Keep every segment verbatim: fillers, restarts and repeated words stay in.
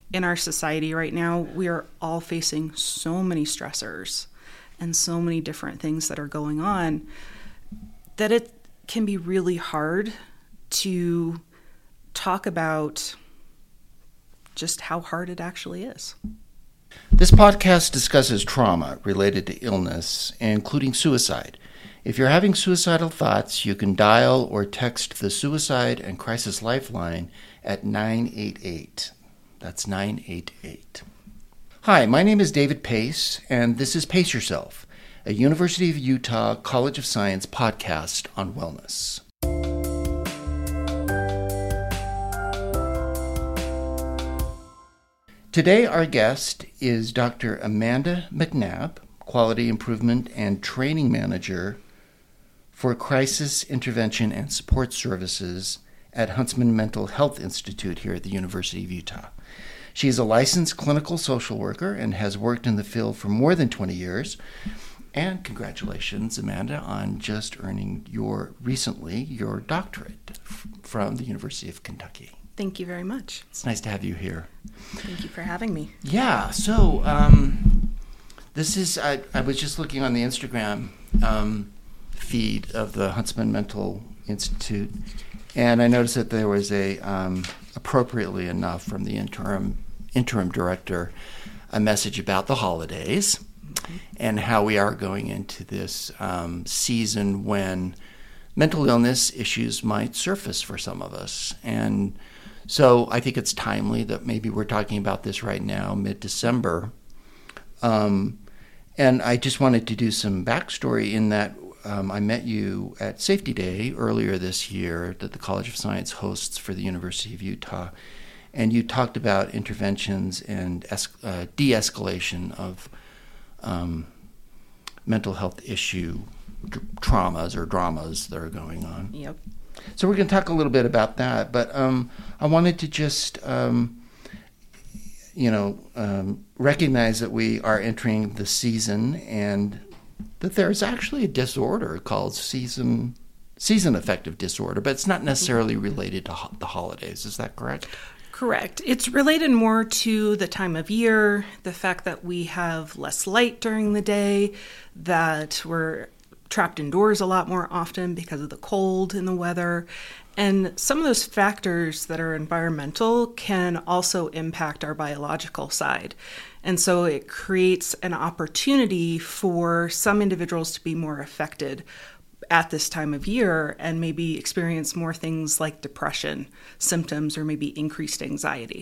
in our society right now, we are all facing so many stressors and so many different things that are going on that it can be really hard to talk about just how hard it actually is. This podcast discusses trauma related to illness, including suicide. If you're having suicidal thoughts, you can dial or text the Suicide and Crisis Lifeline at nine eight eight. That's nine eight eight. Hi, my name is David Pace, and this is Pace Yourself, a University of Utah College of Science podcast on wellness. Today, our guest is Doctor Amanda McNabb, Quality Improvement and Training Manager for Crisis Intervention and Support Services at Huntsman Mental Health Institute here at the University of Utah. She is a licensed clinical social worker and has worked in the field for more than twenty years. And congratulations, Amanda, on just earning your, recently, your doctorate f- from the University of Kentucky. Thank you very much. It's nice to have you here. Thank you for having me. Yeah, so um, this is, I, I was just looking on the Instagram um, feed of the Huntsman Mental Institute, and I noticed that there was a, um, appropriately enough from the interim interim director, a message about the holidays mm-hmm. and how we are going into this um, season when mental illness issues might surface for some of us. And so I think it's timely that maybe we're talking about this right now, mid-December. Um, and I just wanted to do some backstory in that um, I met you at Safety Day earlier this year that the College of Science hosts for the University of Utah. And you talked about interventions and es- uh, de-escalation of um, mental health issue d- traumas or dramas that are going on. Yep. So we're going to talk a little bit about that, but um, I wanted to just, um, you know, um, recognize that we are entering the season and that there's actually a disorder called season season affective disorder, but it's not necessarily related to ho- the holidays. Is that correct? Correct. It's related more to the time of year, the fact that we have less light during the day, that we're trapped indoors a lot more often because of the cold and the weather. And some of those factors that are environmental can also impact our biological side. And so it creates an opportunity for some individuals to be more affected at this time of year and maybe experience more things like depression symptoms or maybe increased anxiety.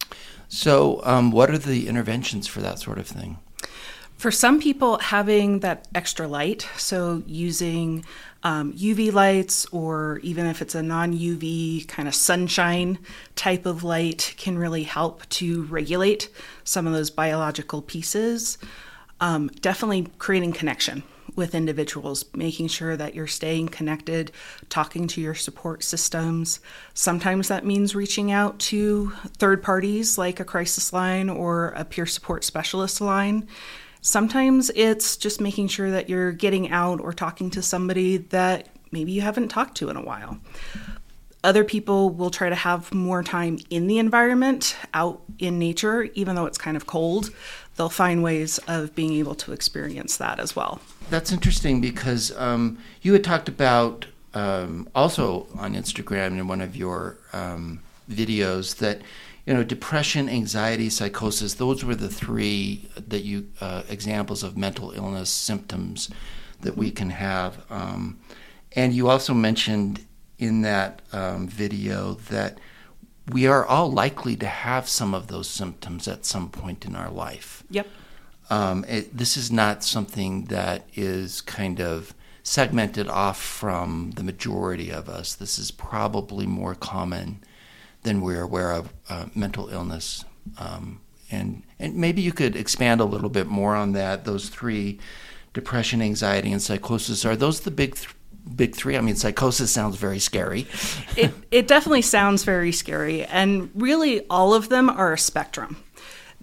So um, what are the interventions for that sort of thing? For some people, having that extra light, so using um, U V lights, or even if it's a non-U V kind of sunshine type of light, can really help to regulate some of those biological pieces. Um, definitely creating connection with individuals, making sure that you're staying connected, talking to your support systems. Sometimes that means reaching out to third parties like a crisis line or a peer support specialist line. Sometimes it's just making sure that you're getting out or talking to somebody that maybe you haven't talked to in a while. Other people will try to have more time in the environment, out in nature, even though it's kind of cold. They'll find ways of being able to experience that as well. That's interesting because um, you had talked about um, also on Instagram in one of your um, videos that, you know, depression, anxiety, psychosis, those were the three that you uh, examples of mental illness symptoms that we can have. Um, and you also mentioned in that um, video that we are all likely to have some of those symptoms at some point in our life. Yep. Um, it, this is not something that is kind of segmented off from the majority of us. This is probably more common than we're aware of uh, mental illness. Um, and, and maybe you could expand a little bit more on that. Those three, depression, anxiety, and psychosis, are those the big th- big three? I mean, psychosis sounds very scary. It, it definitely sounds very scary. And really, all of them are a spectrum.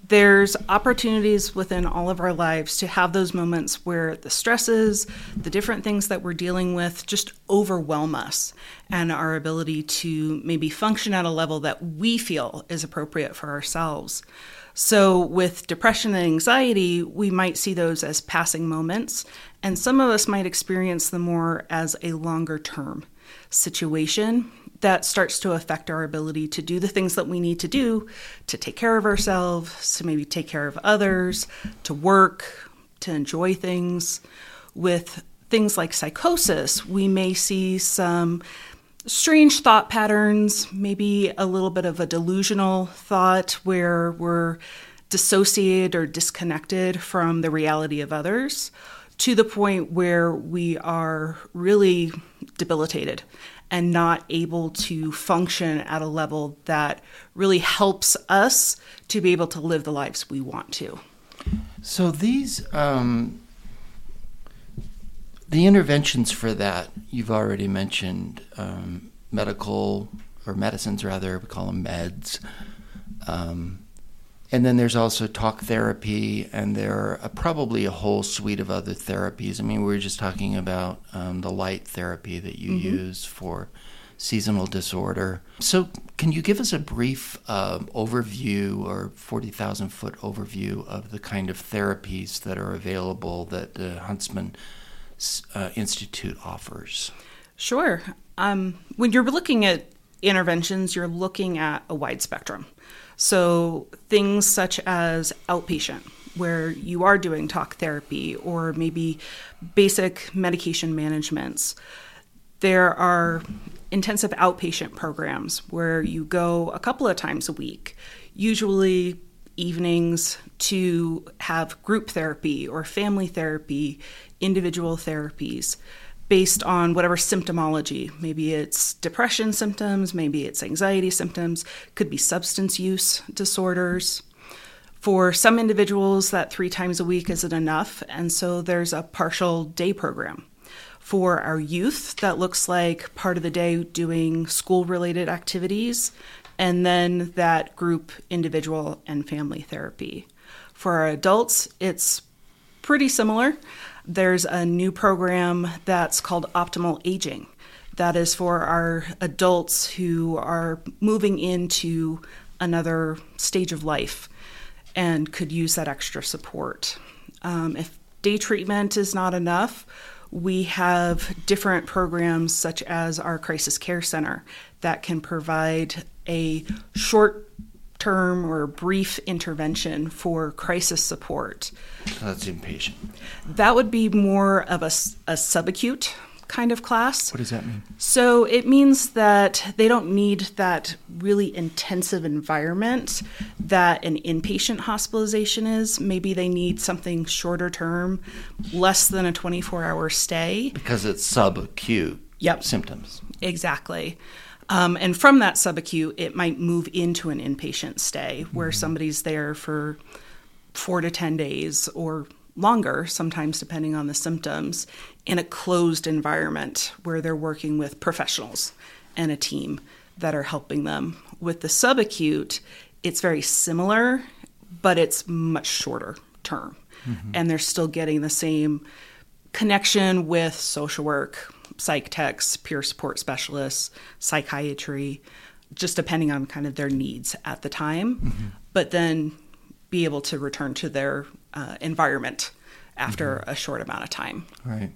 there's opportunities within all of our lives to have those moments where the stresses, the different things that we're dealing with just overwhelm us and our ability to maybe function at a level that we feel is appropriate for ourselves. So with depression and anxiety, we might see those as passing moments, and some of us might experience them more as a longer term situation that starts to affect our ability to do the things that we need to do to take care of ourselves, to maybe take care of others, to work, to enjoy things. With things like psychosis, we may see some strange thought patterns, maybe a little bit of a delusional thought where we're dissociated or disconnected from the reality of others, to the point where we are really debilitated and not able to function at a level that really helps us to be able to live the lives we want to. So these, um, the interventions for that, you've already mentioned um, medical, or medicines rather, we call them meds. Um, and then there's also talk therapy, and there are probably a whole suite of other therapies. I mean, we were just talking about um, the light therapy that you mm-hmm. use for seasonal disorder. So can you give us a brief uh, overview or forty thousand foot overview of the kind of therapies that are available that the Huntsman uh, Institute offers? Sure. Um, when you're looking at interventions, you're looking at a wide spectrum. So things such as outpatient, where you are doing talk therapy or maybe basic medication managements. There are intensive outpatient programs where you go a couple of times a week, usually evenings, to have group therapy or family therapy, individual therapies, based on whatever symptomology. Maybe it's depression symptoms, maybe it's anxiety symptoms, could be substance use disorders. For some individuals, that three times a week isn't enough, and so there's a partial day program. For our youth, that looks like part of the day doing school-related activities, and then that group, individual, and family therapy. For our adults, it's pretty similar. There's a new program that's called Optimal Aging. That is for our adults who are moving into another stage of life and could use that extra support. Um, if day treatment is not enough, we have different programs such as our Crisis Care Center that can provide a short-term or brief intervention for crisis support. So that's inpatient. That would be more of a, a subacute kind of class. What does that mean? So it means that they don't need that really intensive environment that an inpatient hospitalization is. Maybe they need something shorter term, less than a twenty-four hour stay. Because it's subacute yep. symptoms. Exactly. Um, and from that subacute, it might move into an inpatient stay where mm-hmm. somebody's there for four to ten days or longer, sometimes depending on the symptoms, in a closed environment where they're working with professionals and a team that are helping them. With the subacute, it's very similar, but it's much shorter term. Mm-hmm. And they're still getting the same connection with social work, psych techs, peer support specialists, psychiatry, just depending on kind of their needs at the time, mm-hmm. but then be able to return to their uh, environment after mm-hmm. a short amount of time. Right.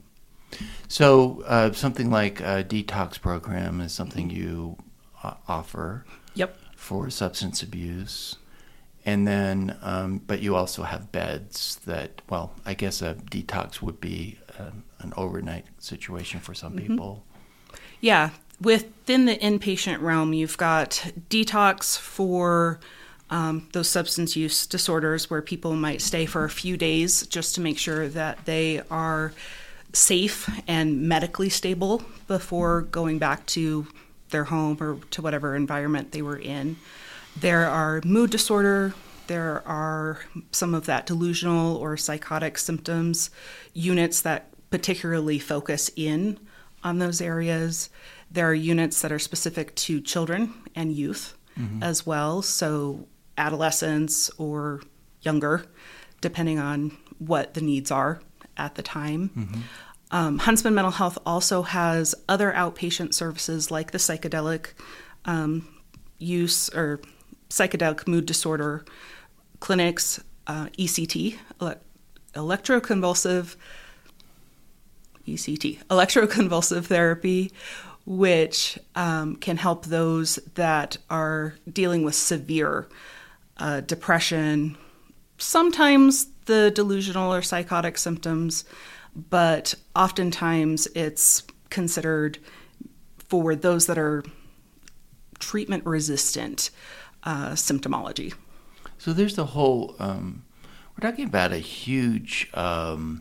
So uh, something like a detox program is something you uh, offer yep. for substance abuse. And then, um, but you also have beds that, well, I guess a detox would be uh, an overnight situation for some mm-hmm. people. Yeah. Within the inpatient realm, you've got detox for um, those substance use disorders where people might stay for a few days just to make sure that they are safe and medically stable before going back to their home or to whatever environment they were in. There are mood disorder, there are some of that delusional or psychotic symptoms units that particularly focus in on those areas. There are units that are specific to children and youth mm-hmm. as well, so adolescents or younger, depending on what the needs are at the time. Mm-hmm. Um, Huntsman Mental Health also has other outpatient services like the psychedelic um, use or psychedelic mood disorder clinics, uh, E C T, ele- electroconvulsive, E C T, electroconvulsive therapy, which um, can help those that are dealing with severe uh, depression, sometimes the delusional or psychotic symptoms, but oftentimes it's considered for those that are treatment-resistant uh, symptomology. So there's the whole, um, we're talking about a huge um,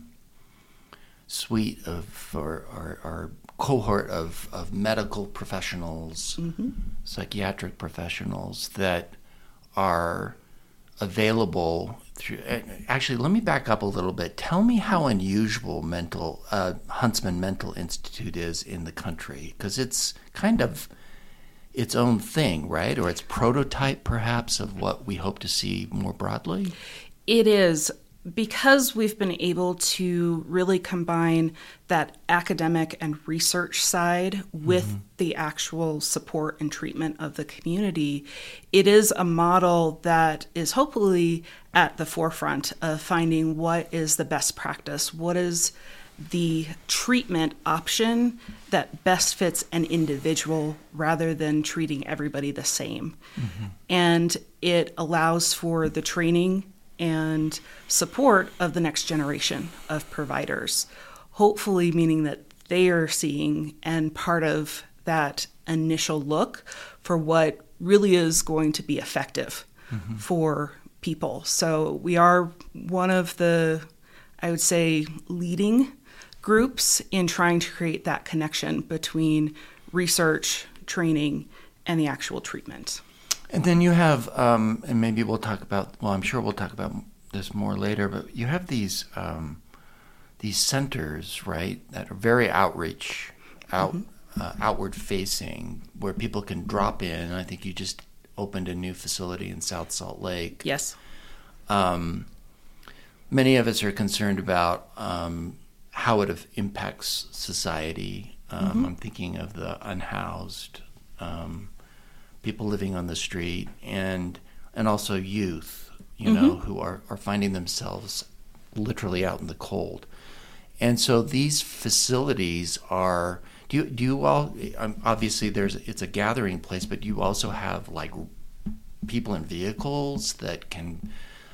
suite of, or, or, or cohort of, of medical professionals, mm-hmm. psychiatric professionals that are available through. Actually, let me back up a little bit. Tell me how unusual mental uh, Huntsman Mental Institute is in the country, because it's kind of its own thing, right? Or its prototype, perhaps, of what we hope to see more broadly. It is. Because we've been able to really combine that academic and research side with mm-hmm. the actual support and treatment of the community, it is a model that is hopefully at the forefront of finding what is the best practice, what is the treatment option that best fits an individual rather than treating everybody the same. Mm-hmm. And it allows for the training and support of the next generation of providers, hopefully meaning that they are seeing and part of that initial look for what really is going to be effective mm-hmm. for people. So we are one of the, I would say, leading groups in trying to create that connection between research, training, and the actual treatment. And then you have, um, and maybe we'll talk about, well, I'm sure we'll talk about this more later, but you have these um, these centers, right, that are very outreach, out mm-hmm. uh, outward facing, where people can drop in. I think you just opened a new facility in South Salt Lake. Yes. Um, many of us are concerned about um, how it impacts society. Um, mm-hmm. I'm thinking of the unhoused, um, people living on the street, and and also youth, you mm-hmm. know, who are, are finding themselves literally out in the cold. And so these facilities are, do you, do you all, obviously there's, it's a gathering place, but you also have like people in vehicles that can,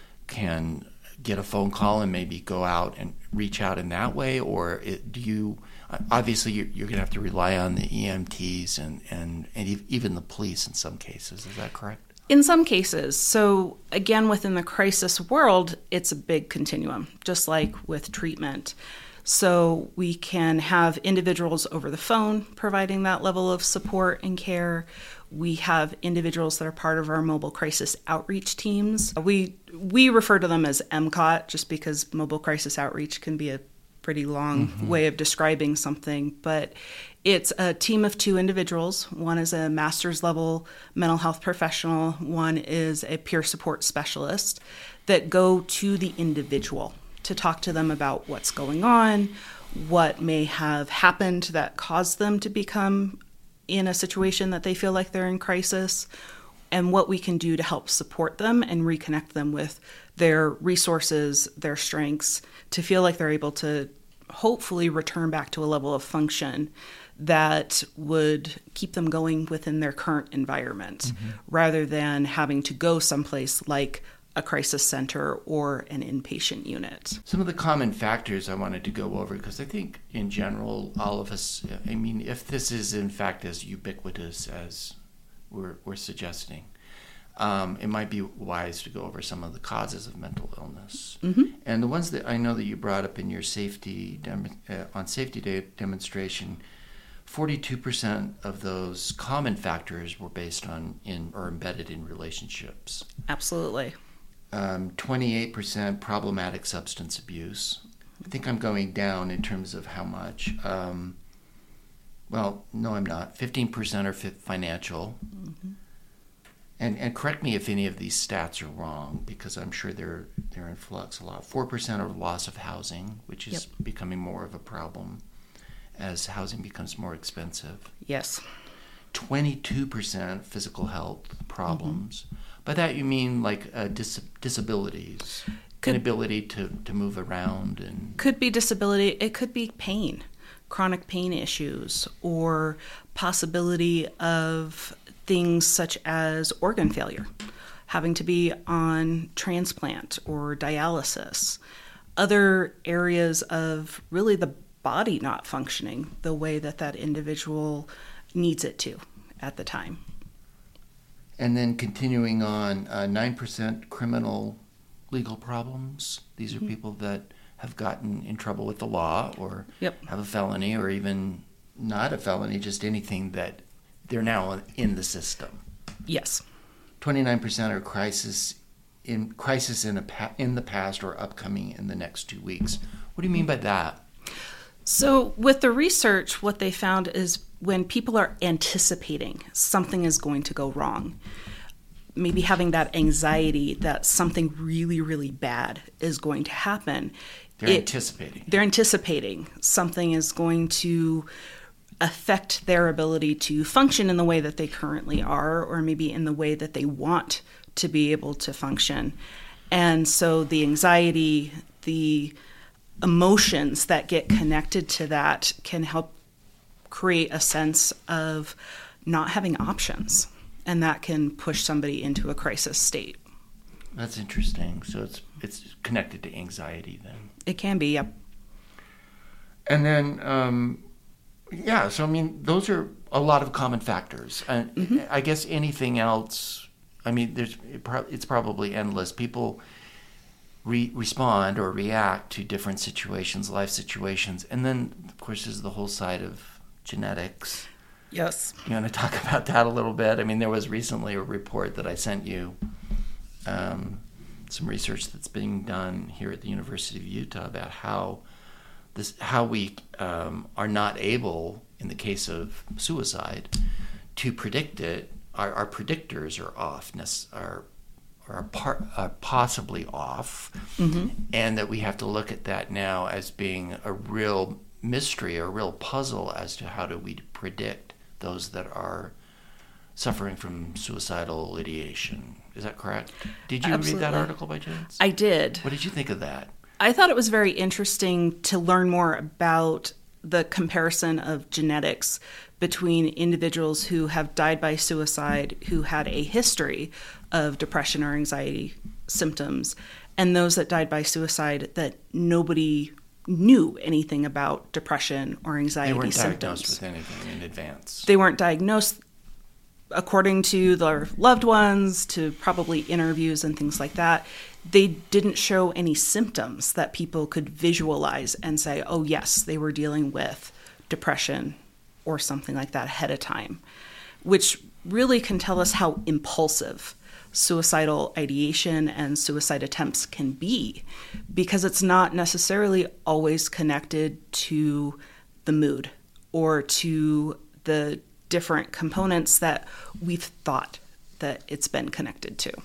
can get a phone call and maybe go out and reach out in that way? Or it, do you, obviously you're, you're going to have to rely on the E M Ts and, and, and even the police in some cases. Is that correct? In some cases. So again, within the crisis world, it's a big continuum, just like with treatment. So we can have individuals over the phone providing that level of support and care. We have individuals that are part of our mobile crisis outreach teams. We we refer to them as M C O T just because mobile crisis outreach can be a pretty long mm-hmm. way of describing something, but it's a team of two individuals. One is a master's level mental health professional. One is a peer support specialist that go to the individual to talk to them about what's going on, what may have happened that caused them to become in a situation that they feel like they're in crisis, and what we can do to help support them and reconnect them with their resources, their strengths, to feel like they're able to hopefully return back to a level of function that would keep them going within their current environment, mm-hmm. rather than having to go someplace like a crisis center or an inpatient unit. Some of the common factors I wanted to go over, because I think in general, all of us, I mean, if this is in fact as ubiquitous as we're, we're suggesting, um, it might be wise to go over some of the causes of mental illness. Mm-hmm. And the ones that I know that you brought up in your safety, dem- uh, on safety day demonstration, forty-two percent of those common factors were based on in or embedded in relationships. Absolutely. Um, twenty-eight percent problematic substance abuse. I think I'm going down in terms of how much. Um, well, no, I'm not. fifteen percent are financial. Mm-hmm. And and correct me if any of these stats are wrong, because I'm sure they're they're in flux a lot. Four percent of loss of housing, which is Yep. becoming more of a problem as housing becomes more expensive. Yes. Twenty-two percent physical health problems. Mm-hmm. By that you mean like uh, dis- disabilities, Could, inability to, to move around, and could be disability. It could be pain, chronic pain issues, or possibility of things such as organ failure, having to be on transplant or dialysis, other areas of really the body not functioning the way that that individual needs it to at the time. And then continuing on, uh, nine percent criminal legal problems. These are mm-hmm. people that have gotten in trouble with the law, or yep. have a felony, or even not a felony, just anything that they're now in the system. Yes. twenty-nine percent are crisis in crisis in a pa- in the past or upcoming in the next two weeks. What do you mean by that? So with the research, what they found is when people are anticipating something is going to go wrong, maybe having that anxiety that something really, really bad is going to happen. They're it, anticipating. They're anticipating something is going to affect their ability to function in the way that they currently are, or maybe in the way that they want to be able to function. And so the anxiety, the emotions that get connected to that can help create a sense of not having options, and that can push somebody into a crisis state. That's interesting. So it's it's connected to anxiety then. It can be, yep. And then um yeah, so I mean, those are a lot of common factors. And mm-hmm. I guess anything else, I mean, there's it's probably endless. People re- respond or react to different situations, life situations. And then, of course, there's the whole side of genetics. Yes. You want to talk about that a little bit? I mean, there was recently a report that I sent you, um, some research that's being done here at the University of Utah about how This, how we um, are not able, in the case of suicide, to predict it. Our, our predictors are off, are are, par, are possibly off, mm-hmm. and that we have to look at that now as being a real mystery, a real puzzle as to how do we predict those that are suffering from suicidal ideation. Is that correct? Did you Absolutely. read that article by chance? I did. What did you think of that? I thought it was very interesting to learn more about the comparison of genetics between individuals who have died by suicide who had a history of depression or anxiety symptoms, and those that died by suicide that nobody knew anything about depression or anxiety symptoms. They weren't symptoms. diagnosed with anything in advance. They weren't diagnosed according to their loved ones, to probably interviews and things like that. They didn't show any symptoms that people could visualize and say, oh, yes, they were dealing with depression or something like that ahead of time, which really can tell us how impulsive suicidal ideation and suicide attempts can be, because it's not necessarily always connected to the mood or to the different components that we've thought that it's been connected to.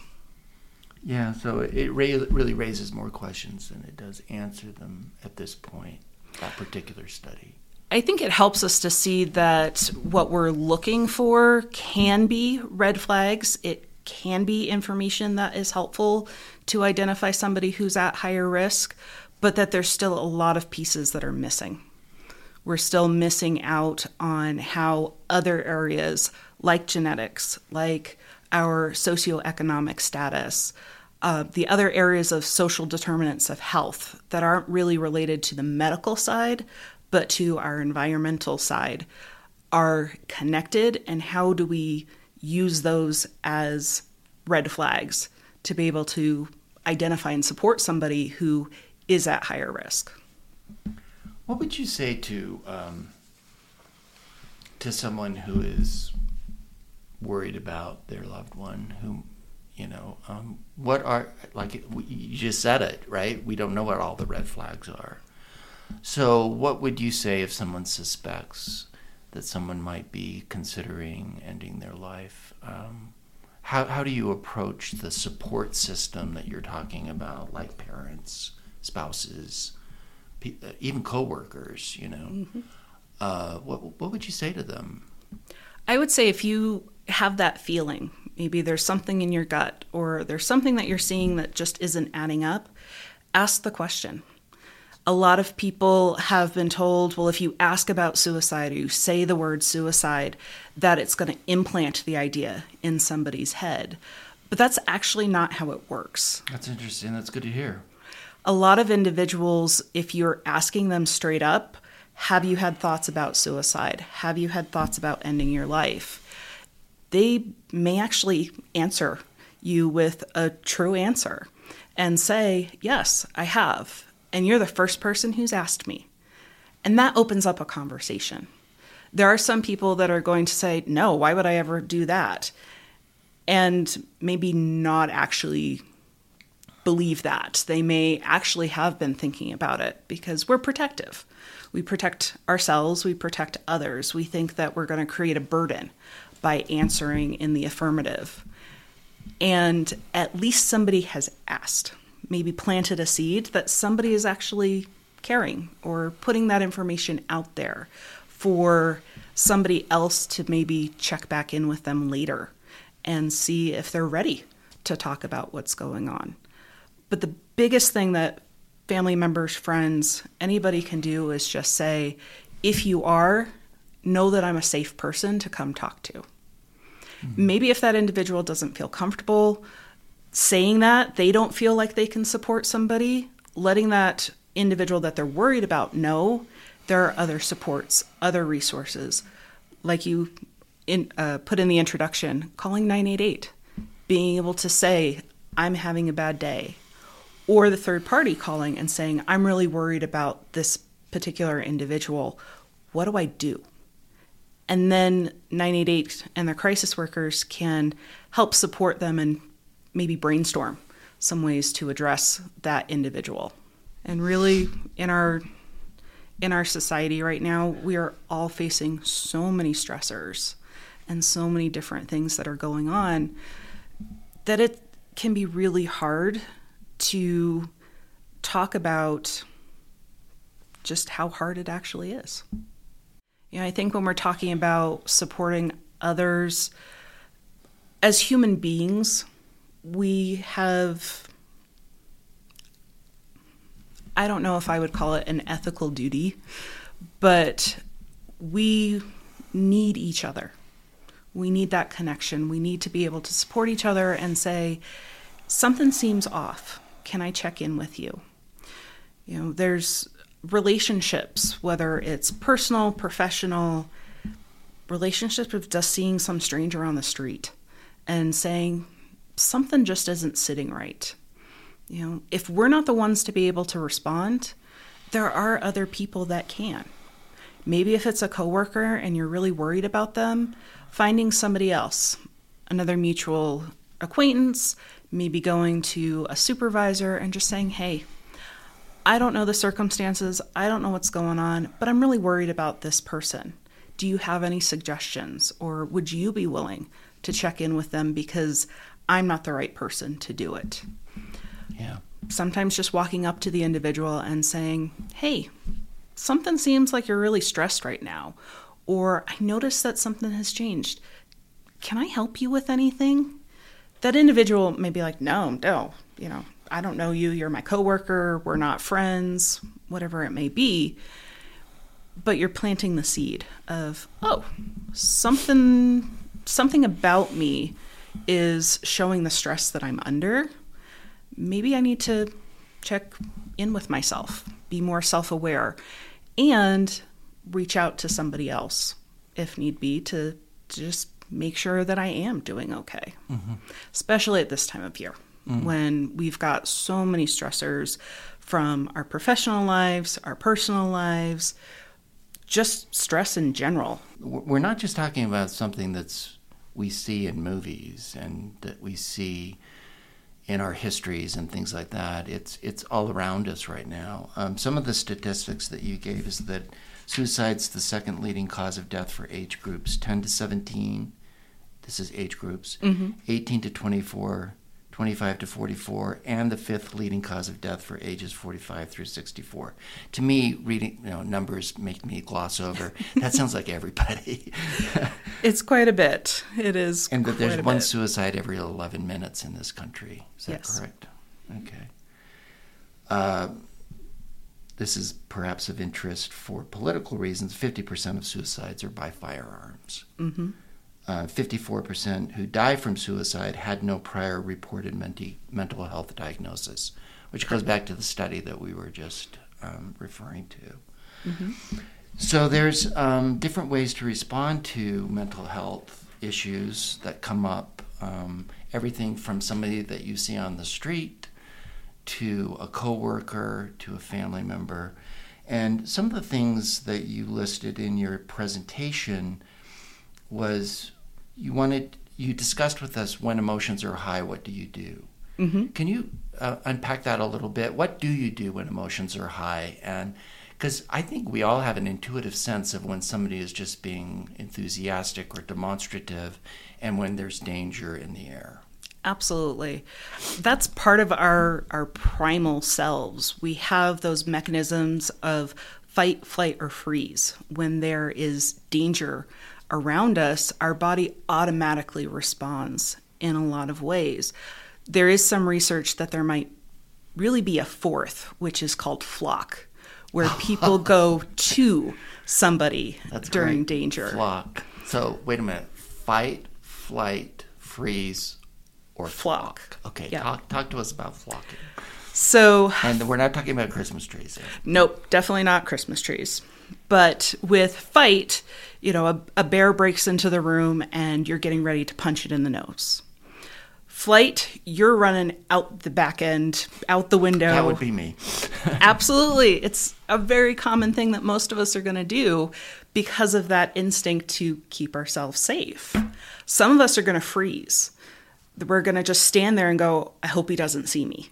Yeah, so it ra- really raises more questions than it does answer them at this point, that particular study. I think it helps us to see that what we're looking for can be red flags. It can be information that is helpful to identify somebody who's at higher risk, but that there's still a lot of pieces that are missing. We're still missing out on how other areas like genetics, like our socioeconomic status, uh, the other areas of social determinants of health that aren't really related to the medical side, but to our environmental side, are connected, and how do we use those as red flags to be able to identify and support somebody who is at higher risk. What would you say to um, to someone who is worried about their loved one, who, you know, um, what are, like you just said it, right? We don't know what all the red flags are. So what would you say if someone suspects that someone might be considering ending their life? Um, how how do you approach the support system that you're talking about, like parents, spouses, pe- even coworkers? You know, mm-hmm. uh, what what would you say to them? I would say if you have that feeling, maybe there's something in your gut or there's something that you're seeing that just isn't adding up, ask the question. A lot of people have been told, well, if you ask about suicide or you say the word suicide, that it's going to implant the idea in somebody's head. But that's actually not how it works. That's interesting. That's good to hear. A lot of individuals, if you're asking them straight up, have you had thoughts about suicide? Have you had thoughts about ending your life? They may actually answer you with a true answer and say, yes, I have. And you're the first person who's asked me. And that opens up a conversation. There are some people that are going to say, no, why would I ever do that? And maybe not actually believe that. They may actually have been thinking about it because we're protective. We protect ourselves, we protect others. We think that we're going to create a burden by answering in the affirmative. And at least somebody has asked, maybe planted a seed that somebody is actually caring or putting that information out there for somebody else to maybe check back in with them later and see if they're ready to talk about what's going on. But the biggest thing that family members, friends, anybody can do is just say, if you are, know that I'm a safe person to come talk to. Mm-hmm. Maybe if that individual doesn't feel comfortable saying that, they don't feel like they can support somebody, letting that individual that they're worried about know there are other supports, other resources, like you in, uh, put in the introduction, calling nine eight eight, being able to say, I'm having a bad day. Or the third party calling and saying, I'm really worried about this particular individual. What do I do? And then nine eight eight and their crisis workers can help support them and maybe brainstorm some ways to address that individual. And really, in our in our society right now, we are all facing so many stressors and so many different things that are going on that it can be really hard to talk about just how hard it actually is. You know, I think when we're talking about supporting others, as human beings, we have, I don't know if I would call it an ethical duty, but we need each other. We need that connection. We need to be able to support each other and say, something seems off. Can I check in with you? You know, there's relationships, whether it's personal, professional, relationships with just seeing some stranger on the street and saying, something just isn't sitting right. You know, if we're not the ones to be able to respond, there are other people that can. Maybe if it's a coworker and you're really worried about them, finding somebody else, another mutual acquaintance, maybe going to a supervisor and just saying, hey, I don't know the circumstances, I don't know what's going on, but I'm really worried about this person. Do you have any suggestions, or would you be willing to check in with them because I'm not the right person to do it? Yeah. Sometimes just walking up to the individual and saying, hey, something seems like you're really stressed right now, or I noticed that something has changed. Can I help you with anything? That individual may be like, no, no, you know, I don't know you, you're my coworker, we're not friends, whatever it may be. But you're planting the seed of, oh, something something about me is showing the stress that I'm under. Maybe I need to check in with myself, be more self-aware, and reach out to somebody else if need be to just make sure that I am doing okay, mm-hmm. especially at this time of year mm-hmm. when we've got so many stressors from our professional lives, our personal lives, just stress in general. We're not just talking about something that's we see in movies and that we see in our histories and things like that. It's it's all around us right now. Um, some of the statistics that you gave is that suicide's the second leading cause of death for age groups ten to seventeen. this is age groups, Mm-hmm. eighteen to twenty-four, twenty-five to forty-four, and the fifth leading cause of death for ages forty-five through sixty-four. To me, reading you know numbers make me gloss over. That sounds like everybody. It's quite a bit. It is And that quite there's a one bit. suicide every eleven minutes in this country. Is that Yes. correct? Okay. Uh, this is perhaps of interest for political reasons. fifty percent of suicides are by firearms. Mm-hmm. Uh, fifty-four percent who die from suicide had no prior reported menti- mental health diagnosis, which goes back to the study that we were just um, referring to. Mm-hmm. So there's um, different ways to respond to mental health issues that come up. Um, everything from somebody that you see on the street to a coworker to a family member. And some of the things that you listed in your presentation was you wanted you discussed with us when emotions are high, what do you do? Mm-hmm. Can you uh, unpack that a little bit? What do you do when emotions are high? And because I think we all have an intuitive sense of when somebody is just being enthusiastic or demonstrative and when there's danger in the air. Absolutely. That's part of our, our primal selves. We have those mechanisms of fight, flight, or freeze. When there is danger around us, our body automatically responds in a lot of ways. There is some research that there might really be a fourth, which is called flock, where people go to somebody That's during great. danger. Flock. So wait a minute. Fight, flight, freeze, or Flock. flock. Okay, Yeah. talk talk to us about flocking. So, And we're not talking about Christmas trees. Here. nope, definitely not Christmas trees. But with fight, you know, a, a bear breaks into the room and you're getting ready to punch it in the nose. Flight, you're running out the back end, out the window. That would be me. Absolutely. It's a very common thing that most of us are going to do because of that instinct to keep ourselves safe. Some of us are going to freeze. We're going to just stand there and go, I hope he doesn't see me.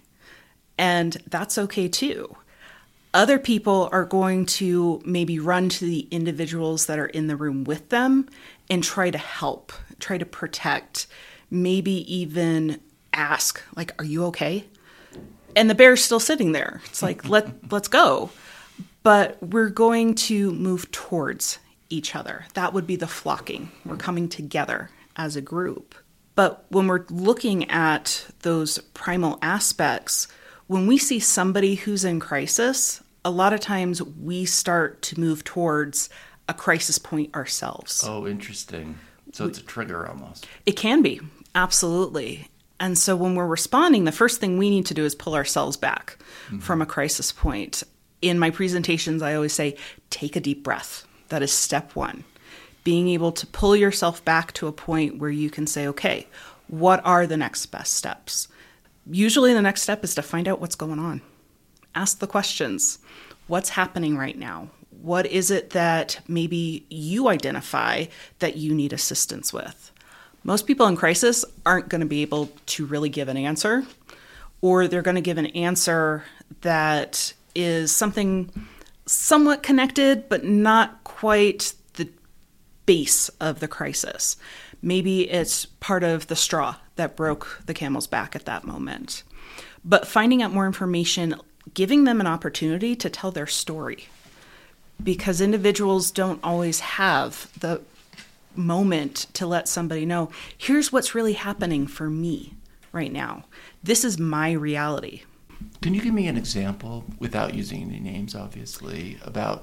And that's okay too. Other people are going to maybe run to the individuals that are in the room with them and try to help, try to protect, maybe even ask, like, are you okay? And the bear's still sitting there. It's like, let, let's go. But we're going to move towards each other. That would be the flocking. We're coming together as a group. But when we're looking at those primal aspects, when we see somebody who's in crisis, a lot of times we start to move towards a crisis point ourselves. Oh, interesting. So it's a trigger almost. It can be, absolutely. And so when we're responding, the first thing we need to do is pull ourselves back mm-hmm. from a crisis point. In my presentations, I always say, take a deep breath. That is step one. Being able to pull yourself back to a point where you can say, okay, what are the next best steps? Usually the next step is to find out what's going on. Ask the questions. What's happening right now? What is it that maybe you identify that you need assistance with? Most people in crisis aren't going to be able to really give an answer, or they're going to give an answer that is something somewhat connected, but not quite the base of the crisis. Maybe it's part of the straw that broke the camel's back at that moment. But finding out more information, giving them an opportunity to tell their story, because individuals don't always have the moment to let somebody know, here's what's really happening for me right now. This is my reality. Can you give me an example, without using any names, obviously, about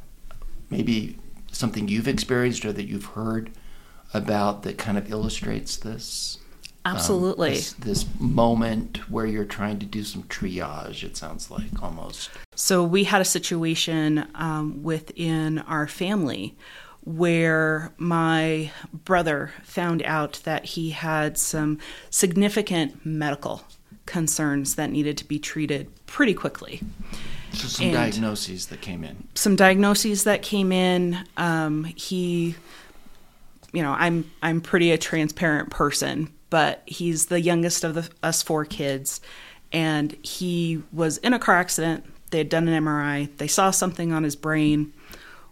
maybe something you've experienced or that you've heard about that kind of illustrates this? Absolutely. Um, this, this moment where you're trying to do some triage, it sounds like, almost. So we had a situation um, within our family where my brother found out that he had some significant medical concerns that needed to be treated pretty quickly. So some And diagnoses that came in. Some diagnoses that came in. Um, he, you know, I'm I'm pretty a transparent person, but he's the youngest of the, us four kids, and he was in a car accident. They had done an M R I. They saw something on his brain.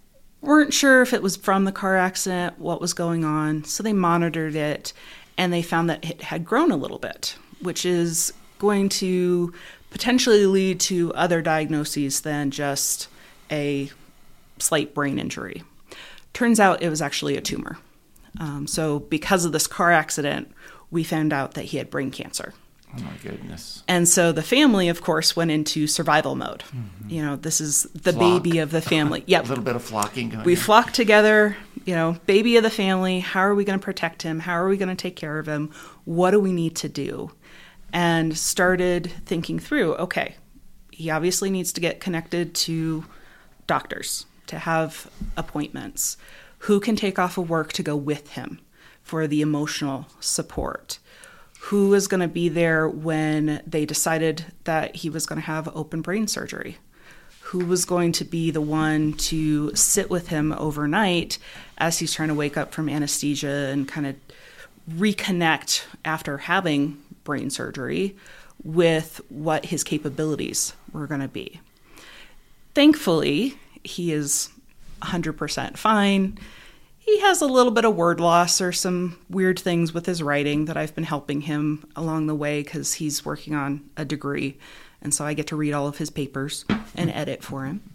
weren't sure if it was from the car accident, what was going on. So they monitored it, and they found that it had grown a little bit, which is going to potentially lead to other diagnoses than just a slight brain injury. Turns out it was actually a tumor. Um, so because of this car accident, we found out that he had brain cancer. Oh my goodness. And so the family, of course, went into survival mode. Mm-hmm. You know, this is the Flock. baby of the family. Yep. A little bit of flocking going on. We flocked together, you know, baby of the family. How are we going to protect him? How are we going to take care of him? What do we need to do? And started thinking through, okay, he obviously needs to get connected to doctors, to have appointments. Who can take off of work to go with him for the emotional support? Who is going to be there when they decided that he was going to have open brain surgery? Who was going to be the one to sit with him overnight as he's trying to wake up from anesthesia and kind of reconnect after having brain surgery with what his capabilities were going to be? Thankfully, he is one hundred percent fine. He has a little bit of word loss or some weird things with his writing that I've been helping him along the way because he's working on a degree. And so I get to read all of his papers and edit for him.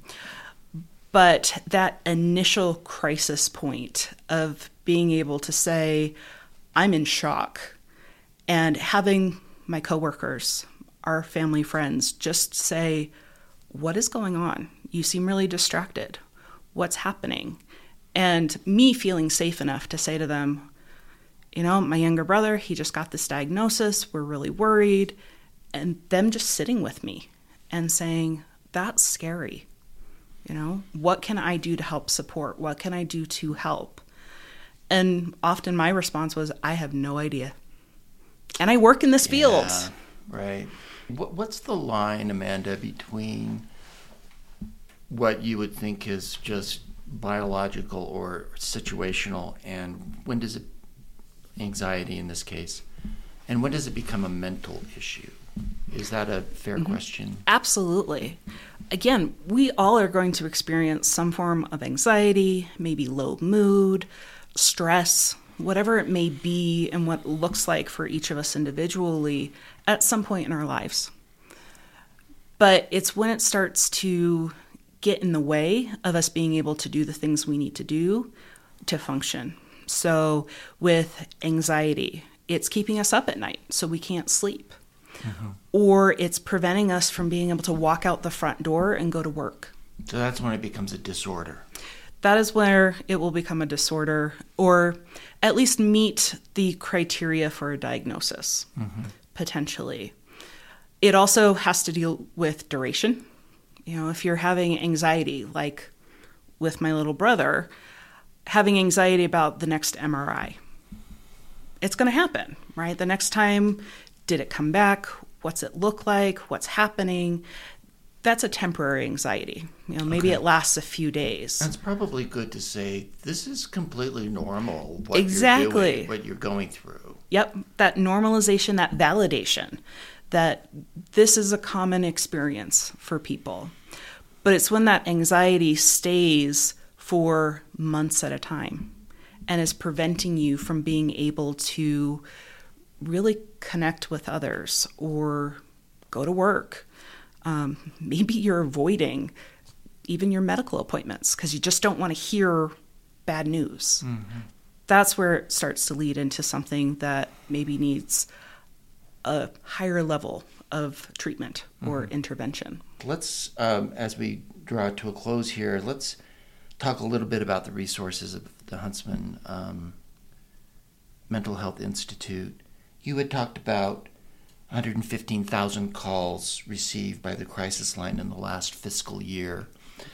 But that initial crisis point of being able to say, I'm in shock, and having my coworkers, our family friends, just say, what is going on? You seem really distracted. What's happening? And me feeling safe enough to say to them, you know, my younger brother, he just got this diagnosis. We're really worried. And them just sitting with me and saying, that's scary. You know, what can I do to help support? What can I do to help? And often my response was, I have no idea. And I work in this yeah, field. Right. What's the line, Amanda, between what you would think is just biological or situational, and when does it, anxiety in this case, and when does it become a mental issue? Is that a fair mm-hmm. question? Absolutely. Again, we all are going to experience some form of anxiety, maybe low mood, stress, whatever it may be, and what it looks like for each of us individually at some point in our lives. But it's when it starts to get in the way of us being able to do the things we need to do to function. So with anxiety, it's keeping us up at night so we can't sleep. Mm-hmm. Or it's preventing us from being able to walk out the front door and go to work. So that's when it becomes a disorder. That is where it will become a disorder, or at least meet the criteria for a diagnosis, mm-hmm. potentially. It also has to deal with duration. You know, if you're having anxiety, like with my little brother, having anxiety about the next M R I, it's going to happen, right? The next time, did it come back? What's it look like? What's happening? That's a temporary anxiety. You know, maybe okay. it lasts a few days. That's probably good to say, this is completely normal, what exactly. you're doing, what you're going through. Yep, that normalization, that validation, that this is a common experience for people. But it's when that anxiety stays for months at a time and is preventing you from being able to really connect with others or go to work. Um, maybe you're avoiding even your medical appointments because you just don't want to hear bad news. Mm-hmm. That's where it starts to lead into something that maybe needs a higher level of treatment or mm-hmm. intervention. Let's, um, as we draw to a close here, let's talk a little bit about the resources of the Huntsman um, Mental Health Institute. You had talked about one hundred fifteen thousand calls received by the crisis line in the last fiscal year.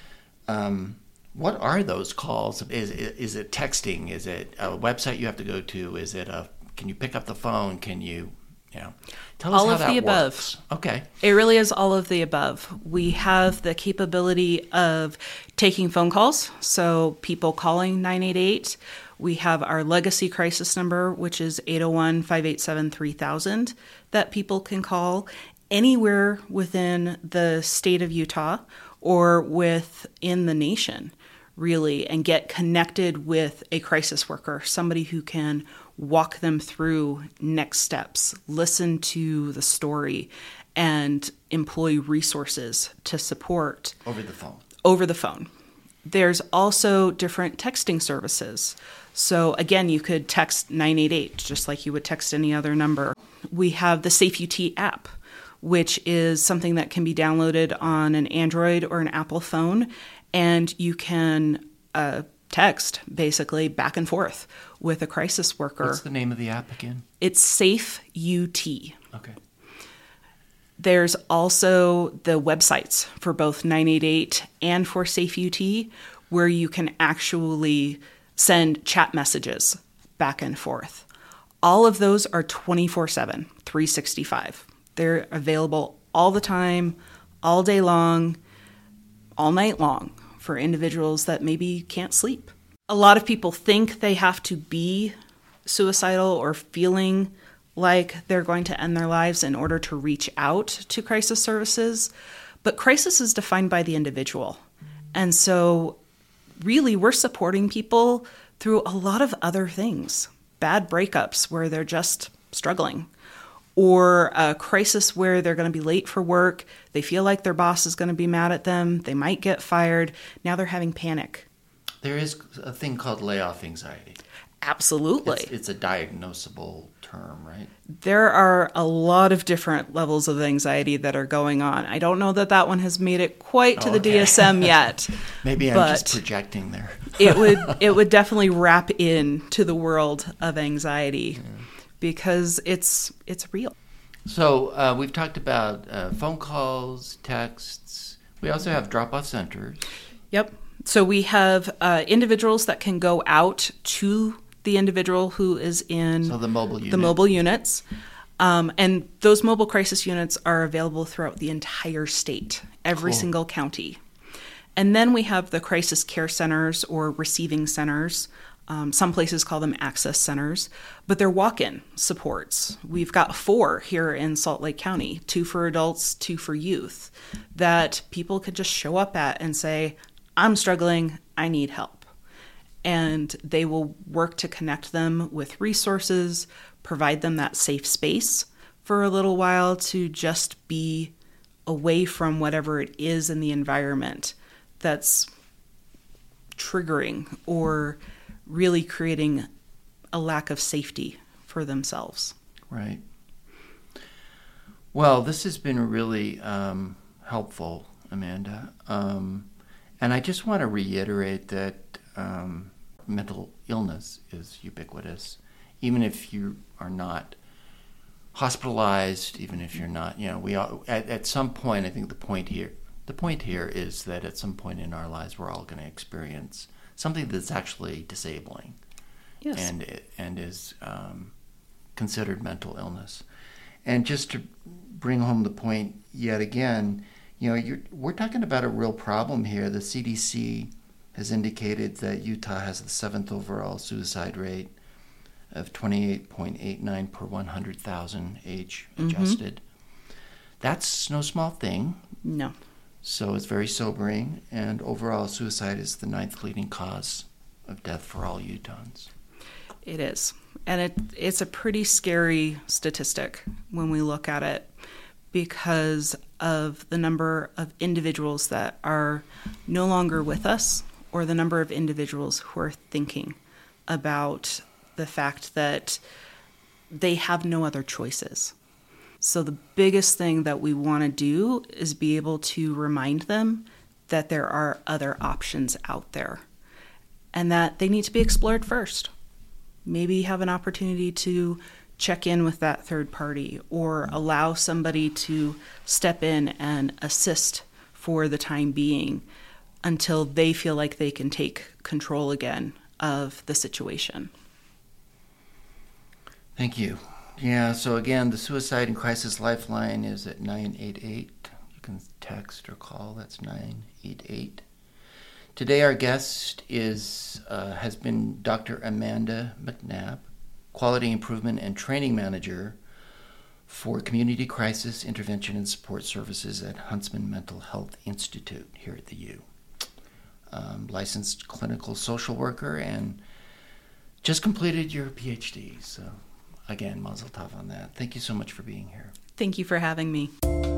Um, what are those calls? Is, is it texting? Is it a website you have to go to? Is it a, can you pick up the phone? Can you, you know, tell us all how of that the above. works. Okay. It really is all of the above. We have the capability of taking phone calls, so people calling nine eight eight. We have our legacy crisis number, which is eight oh one, five eight seven, three thousand, that people can call anywhere within the state of Utah or within the nation, really, and get connected with a crisis worker, somebody who can walk them through next steps, listen to the story, and employ resources to support. Over the phone. Over the phone. There's also different texting services. So again, you could text nine eight eight just like you would text any other number. We have the SafeUT app, which is something that can be downloaded on an Android or an Apple phone, and you can uh, text basically back and forth with a crisis worker. What's the name of the app again? It's SafeUT. Okay. There's also the websites for both nine eight eight and for SafeUT, where you can actually send chat messages back and forth. All of those are twenty-four seven, three sixty-five. They're available all the time, all day long, all night long for individuals that maybe can't sleep. A lot of people think they have to be suicidal or feeling like they're going to end their lives in order to reach out to crisis services. But crisis is defined by the individual. And so really we're supporting people through a lot of other things. Bad breakups where they're just struggling, or a crisis where they're going to be late for work. They feel like their boss is going to be mad at them. They might get fired. Now they're having panic. There is a thing called layoff anxiety. Absolutely. It's, it's a diagnosable term, right? There are a lot of different levels of anxiety that are going on. I don't know that that one has made it quite to oh, the okay. D S M yet. Maybe I'm just projecting there. it would it would definitely wrap in to the world of anxiety yeah. because it's it's real. So uh, we've talked about uh, phone calls, texts. We also have drop-off centers. Yep. So we have uh, individuals that can go out to the individual who is in so the mobile unit. the mobile units. Um, and those mobile crisis units are available throughout the entire state, every cool. single county. And then we have the crisis care centers or receiving centers. Um, some places call them access centers, but they're walk-in supports. We've got four here in Salt Lake County, two for adults, two for youth, that people could just show up at and say, I'm struggling, I need help. And they will work to connect them with resources, provide them that safe space for a little while to just be away from whatever it is in the environment that's triggering or really creating a lack of safety for themselves. Right. Well, this has been really um, helpful, Amanda. Um, and I just want to reiterate that um, mental illness is ubiquitous, even if you are not hospitalized, even if you're not, you know, we all, at, at some point, I think the point here, the point here is that at some point in our lives, we're all going to experience something that's actually disabling, yes. and and is um, considered mental illness. And just to bring home the point yet again, you know, you're, we're talking about a real problem here. The C D C has indicated that Utah has the seventh overall suicide rate of twenty-eight point eight nine per one hundred thousand age adjusted. Mm-hmm. That's no small thing. No. So it's very sobering, and overall suicide is the ninth leading cause of death for all Utahns. It is. And it it's a pretty scary statistic when we look at it because of the number of individuals that are no longer with us, or the number of individuals who are thinking about the fact that they have no other choices. So the biggest thing that we want to do is be able to remind them that there are other options out there and that they need to be explored first. Maybe have an opportunity to check in with that third party or allow somebody to step in and assist for the time being until they feel like they can take control again of the situation. Thank you. Yeah, so again, the Suicide and Crisis Lifeline is at nine eight eight. You can text or call, that's nine eight eight. Today our guest is uh, has been Doctor Amanda McNabb, Quality Improvement and Training Manager for Community Crisis Intervention and Support Services at Huntsman Mental Health Institute here at the U. um, licensed clinical social worker, and just completed your PhD. So again, mazel tov on that. Thank you so much for being here. Thank you for having me.